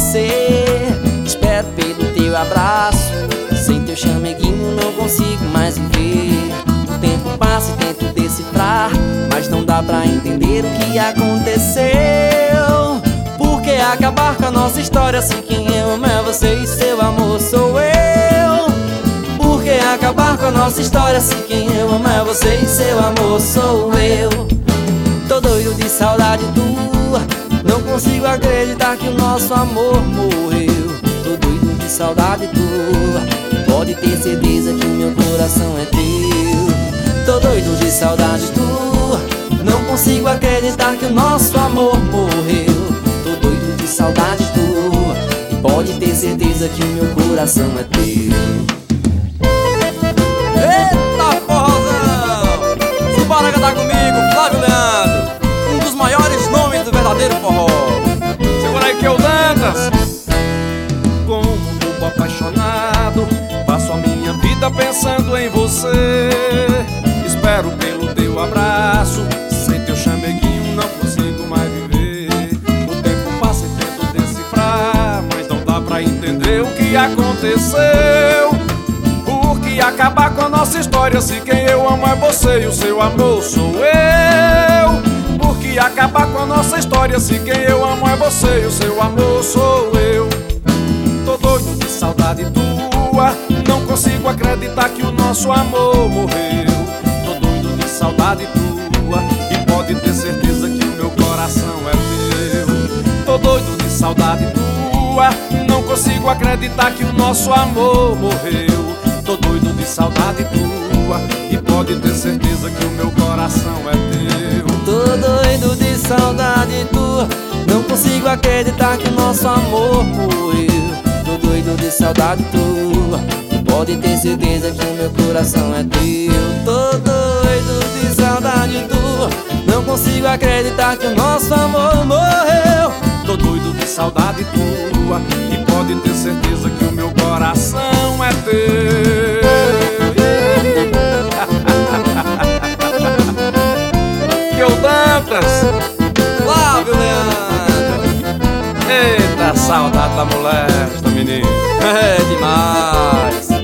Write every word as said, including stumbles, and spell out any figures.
você. Espero pelo teu abraço, sem teu chameguinho não consigo mais viver. O tempo passa e tento decifrar, mas não dá pra entender o que aconteceu. Por que acabar com a nossa história se quem eu amo é você e seu amor sou eu? Por que acabar com a nossa história se quem eu amo é você e seu amor sou eu? Tô doido de saudade tua, não consigo acreditar que o nosso amor morreu. Tô doido de saudade tua, pode ter certeza que o meu coração é teu. Tô doido de saudade tua, não consigo acreditar que o nosso amor morreu. Tô doido de saudade tua, pode ter certeza que o meu coração é teu. Eita forrozão! Simbora cantar comigo, Flávio Leandro, um dos maiores nomes do verdadeiro forró. Segura aí que eu Dantas. Como um bobo apaixonado, passo a minha vida pensando em você. Espero pelo teu abraço, sem teu chameguinho não consigo mais viver. O tempo passa e tento decifrar, mas não dá pra entender o que aconteceu. Por que acabar com a nossa história se quem eu amo é você e o seu amor sou eu? Por que acabar com a nossa história se quem eu amo é você e o seu amor sou eu? Tô doido de saudade tua, não consigo acreditar que o nosso amor morreu. Tô doido de saudade tua e pode ter certeza que o meu coração é teu. Tô doido de saudade tua, não consigo acreditar que o nosso amor morreu. Tô doido de saudade tua e pode ter certeza que o meu coração é teu. Tô doido de saudade tua, não consigo acreditar que o nosso amor morreu. Tô doido de saudade tua, pode ter certeza que o meu coração é teu. Tô doido de saudade tua, não consigo acreditar que o nosso amor morreu. Tô doido de saudade tua e pode ter certeza que o meu coração é teu. Que eu Dantas, Flávio Leandro. Eita, saudade da molesta, menino. É demais.